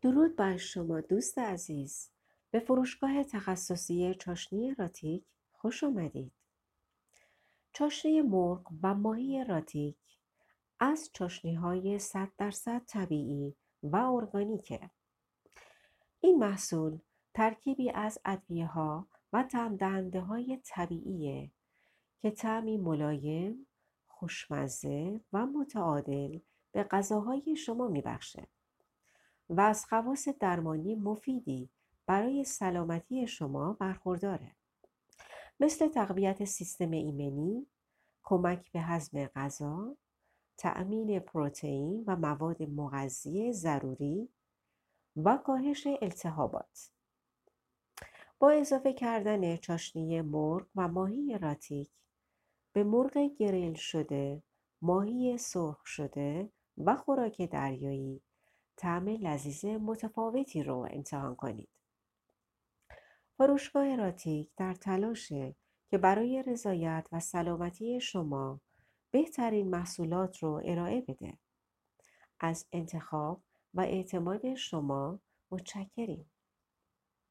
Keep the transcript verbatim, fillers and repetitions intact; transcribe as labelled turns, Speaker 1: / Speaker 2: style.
Speaker 1: درود بر شما دوست عزیز. به فروشگاه تخصصی چاشنی راتیک خوش آمدید. چاشنی مرغ و ماهی راتیک از چاشنی‌های صد درصد طبیعی و ارگانیکه. این محصول ترکیبی از ادویه‌ها و طعم‌دهنده‌های طبیعیه که طعمی ملایم، خوشمزه و متعادل به غذاهای شما میبخشه و از خواص درمانی مفیدی برای سلامتی شما برخورداره، مثل تقویت سیستم ایمنی، کمک به هضم غذا، تأمین پروتئین و مواد مغذی ضروری و کاهش التهابات. با اضافه کردن چاشنی مرغ و ماهی راتیک به مرغ گریل شده، ماهی سرخ شده و خوراک دریایی، طعم لذیذ متفاوتی رو امتحان کنید. فروشگاه راتیک در تلاشه که برای رضایت و سلامتی شما بهترین محصولات رو ارائه بده. از انتخاب و اعتماد شما متشکریم.